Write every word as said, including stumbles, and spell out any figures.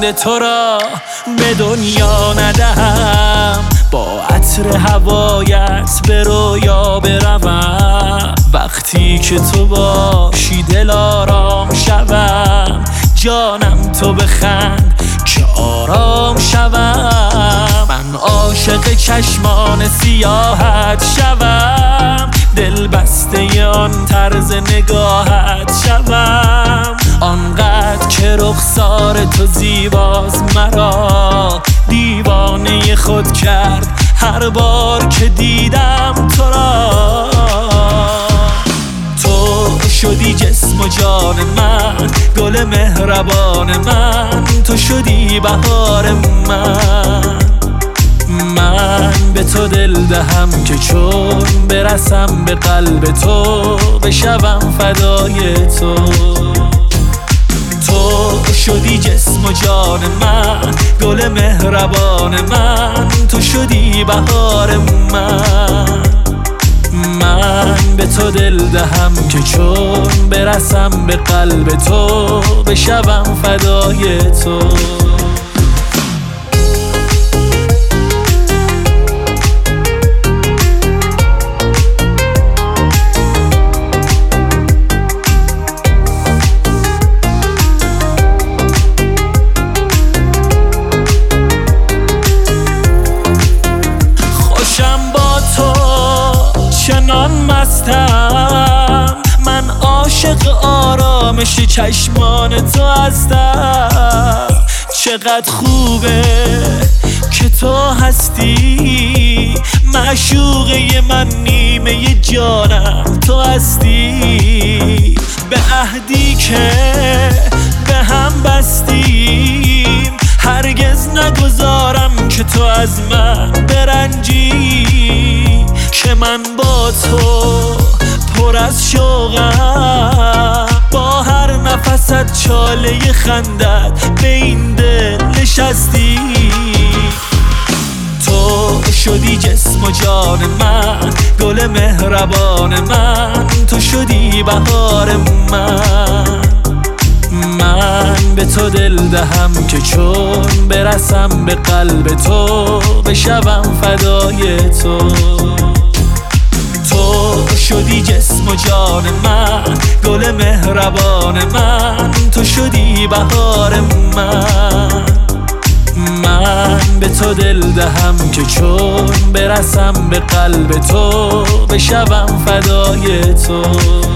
مانده تو را به دنیا ندهم، با عطر هوایت به رویا بروم. وقتی که تو باشی دل آرام شوم، جانم تو بخند که آرام شوم. من عاشق چشمان سیاحت شوم، دل بسته آن طرز نگاهت شوم. آنقدر که رخسار تو زیباست مرا دیوانه خود کرد هر بار که دیدم تو را. تو شدی جسم و جان من، گل مهربان من، تو شدی بهار من. من به تو دل دهم که چون برسم به قلب تو بشوم فدای تو. تو شدی جسم و جان من، گل مهربان من، تو شدی بهار من. من به تو دل دهم که چون برسم به قلب تو بشوم فدای تو. چنان مستم من، عاشق آرامش چشمان تو هستم. چقدر خوبه که تو هستی، معشوقه من، نیمه جانم تو هستی. به عهدی که به هم بستیم هرگز نگذارم که تو از من برنجی. که من با تو پر از شوقم، با هر نفست چاله خندت به این دل نشستی. تو شدی جسم و جان من، گل مهربان من، تو شدی بهار من. من به تو دل دهم که چون برسم به قلب تو بشوم فدای تو. تو شدی جسم و جان من، گل مهربان من، تو شدی بهار من. من به تو دل دهم که چون برسم به قلب تو بشوم فدای تو.